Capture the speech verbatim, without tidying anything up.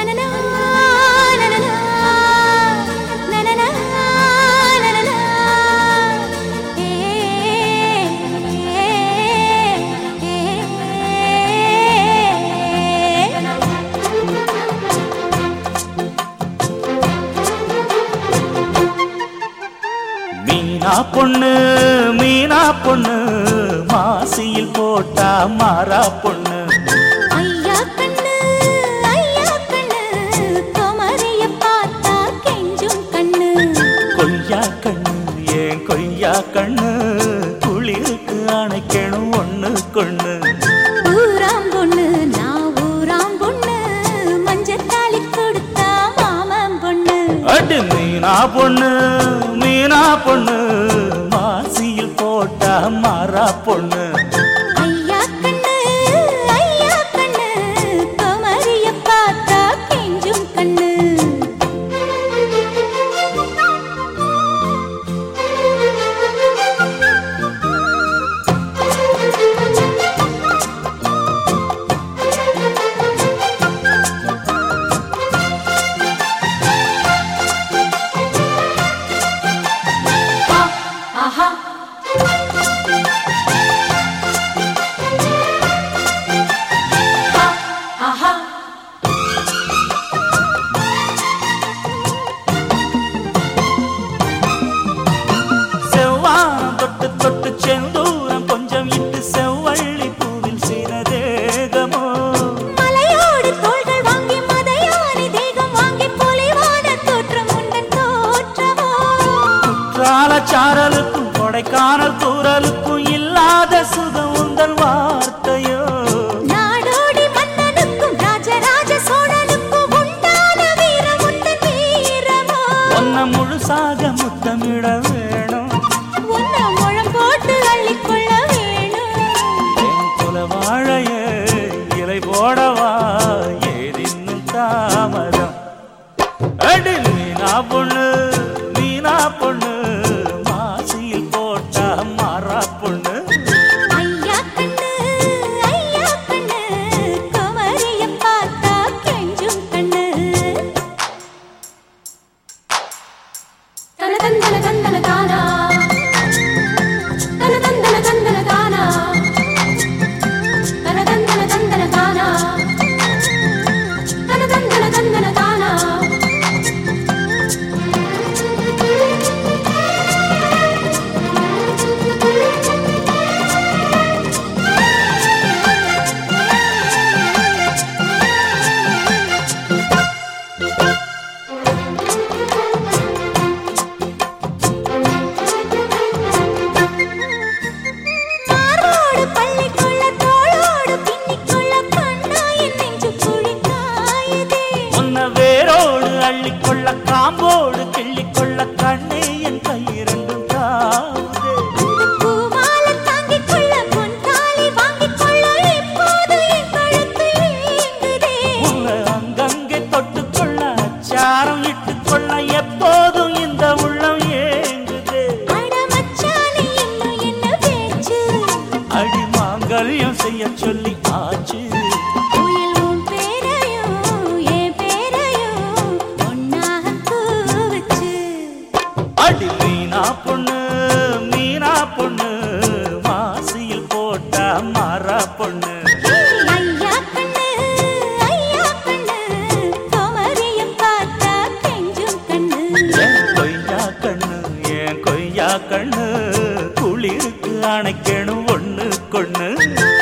மீனா பொண்ணு மீனா பொண்ணு மாசியில் போட்டா மாறா பொண்ணு. ஐயா கண்ணு ஐயா கண்ணு குமரிய பார்த்தா கெஞ்சும் கண்ணு. கொய்யா கண்ணு ஏன் கொய்யா கண்ணு குளிருக்கு அணைக்கணும் ஒண்ணு கொண்ணு. ஊராம் பொண்ணு நான் ஊராம் பொண்ணு மஞ்சத்தாளி கொடுத்தா மாமன் பொண்ணு. அடி மீனா பொண்ணு மீனா பொண்ணு மாசியில் போட்டா மாறா பொண்ணு. ஐயா கண்ணு ஐயா கண்ணு குமரிய பார்த்தா கெஞ்சும் கண்ணு. செவ்வானம் தொட்டு தொட்டு செந்தூரம் கொஞ்சம் இட்டு செவ்வள்ளி பூவில் சிறதேகமோ. மலையோடு தோள்கள் வாங்கி மதையானி தேகம் வாங்கி பொலிவான தோற்றம் உண்டன் தோற்றமோ. குற்றால சாரலுக்கும் கொடைக்கானல் தூரலுக்கும் இல்லாத சுகம் உந்தன் வார்த்தையோ. நாடோடி மன்னனுக்கும் ராஜராஜ சோழனுக்கும் உண்டான வீரம் உண்டன் வீரமோ. ஒன்ன முழுசாக முத்தமிட வேணும் உன்னை முழம் போட்டு அள்ளிக்கொள்ள வேணும். என் குல வாழைய இலை போடவா ஏதின்னும் தாமதம். அடி மீனா பொண்ணு மீனா பொண்ணு மாசியில் போட்டா மாறா பொண்ணு. ஐயா கண்ணு ஐயா கண்ணு குமரிய பார்த்தா கெஞ்சும் கண்ணு. தன தந்தன தந்தன தானா தன தந்தன தந்தன தானா தன தந்தன தந்தன தானா தன தந்தன தந்தன தானா. மாரோடு பள்ளிக்குள்ள தோளோடு பின்னிக்குள்ள கண்ணா என் நெஞ்சு குழிக்காயுதே. உன்ன வேரோடு அள்ளிக்கொள்ள காம்போடு கிள்ளிக்கொள்ள கண்ணே என் கையிரண்டும் தாவுதே. அந்த பூமாலை தாங்கிக் கொள்ள பொன் தாலி வாங்கிக் கொள்ள இப்போது என் கழுத்து ஏங்குதே. உன்னை அங்கங்கே தொட்டுக்கொள்ள அச்சாரம் இட்டுக்கொள்ள எப்போதும் இந்த உள்ளம் ஏங்குதே. அட மச்சானே இன்னும் என்ன பேச்சு. அடி மாங்கல்யம் செய்ய சொல்லி ஆச்சு. உயில் உன் பேரையும் என் பேரையும் ஒன்னாக கூவச்சு. அடி மீனா பொண்ணு மீனா பொண்ணு மாசியில் போட்டா மாறா பொண்ணு. ஐயா கண்ணு ஐயா கண்ணு குமரிய பார்த்தா கெஞ்சும் கண்ணு. என் கொய்யா கண்ணு என் கொய்யா கண்ணு குளிருக்கு அணைக்கணும் ஒண்ணு கொண்ணு.